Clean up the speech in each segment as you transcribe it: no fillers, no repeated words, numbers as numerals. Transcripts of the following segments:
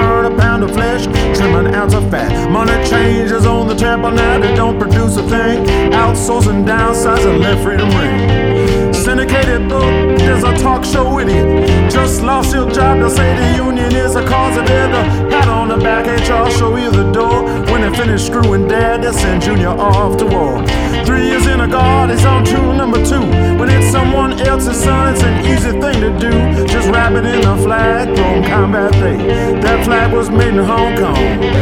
burn a pound of flesh, trim an ounce of fat. Money changes on the temple now, they don't produce a thing. Outsourcing, downsizing, let freedom ring. Syndicated book, there's a talk show idiot. Just lost your job, they'll say the union is a cause of it. A pat on the back, HR show you the door. When they finish screwing dad, they'll send Junior off to war. 3 years in a guard, he's on tune number 2. When it's someone else's son, it's an easy thing to do. Just wrap it in a flag, throw 'em combat day. That flag was made in Hong Kong.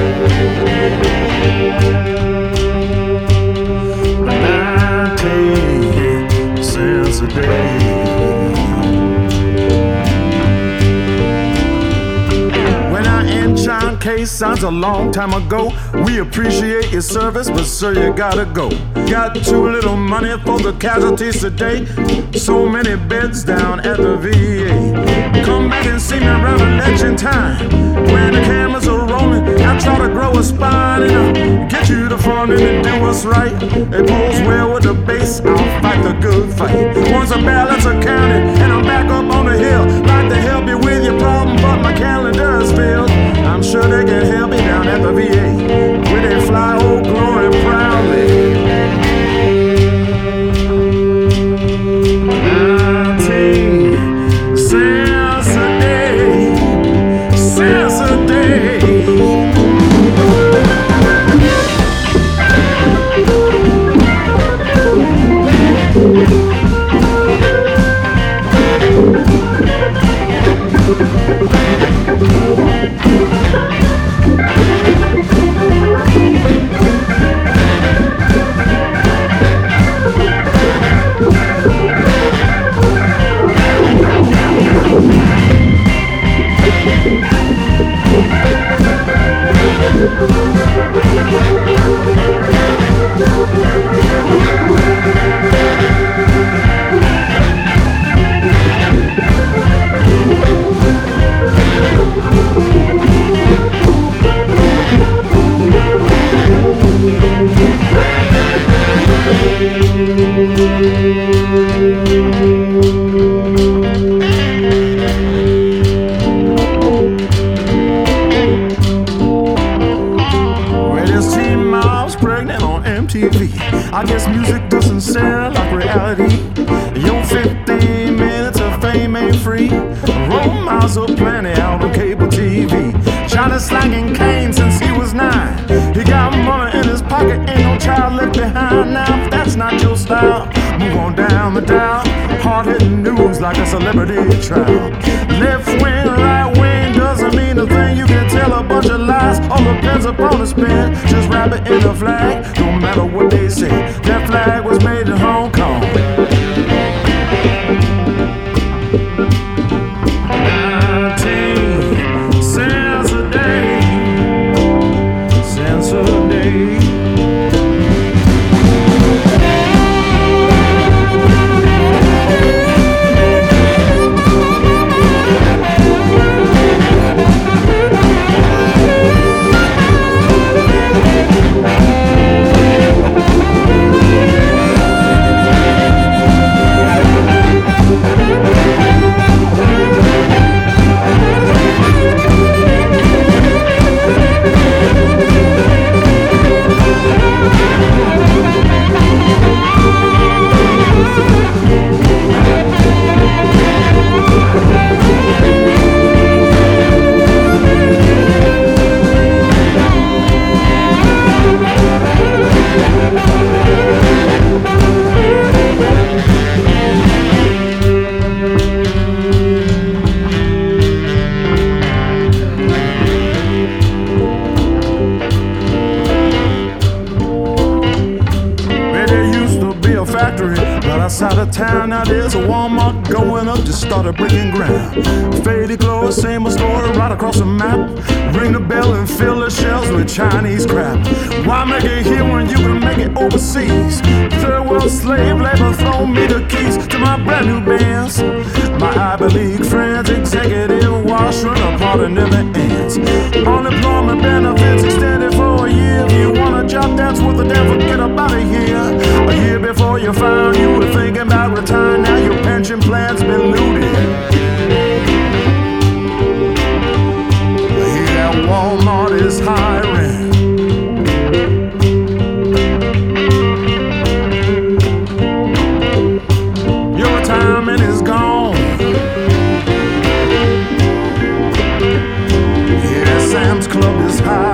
19 cents a day. John Case signs a long time ago. We appreciate your service, but sir, you gotta go. Got too little money for the casualties today. So many beds down at the VA. Come back and see me around election time. When the cameras are rolling, I try to grow a spine and get you the funding and do what's right. It pulls well with the base, I'll fight the good fight. Once the ballots are counted and I'm back up on the hill, like to help you with your problem, but my calendar is filled. I'm sure they can help me down at the VA, where they fly Old Glory proudly. 19 cents a day, cents a day. I guess music doesn't sound like reality. Your 15 minutes of fame ain't free. Role miles are plenty out on cable TV. Johnny slanging cane since he was 9. He got money in his pocket, ain't no child left behind. Now if that's not your style, move on down the dial. Hard-hitting news like a celebrity trial. Left wing, right wing doesn't mean a thing. You can tell a bunch of lies, all depends upon the spin. Just wrap it in a flag, no matter what they say. That flag was made in Hong Kong. 19 cents a day, cents a day. Outside of town, now there's a Walmart going up, just started breaking ground. Faded clothes, same old story right across the map. Ring the bell and fill the shelves with Chinese crap. Why make it here when you can make it overseas? Third world slave labor, throw me the keys to my brand new bands. My Ivy League friends, executive washroom, apart and never ends. Unemployment benefits extended for a year. If you want a job that's worth a damn, forget about a year. A year before you found you were thinking about retiring, now your pension plan's been looted. Hear that club is high.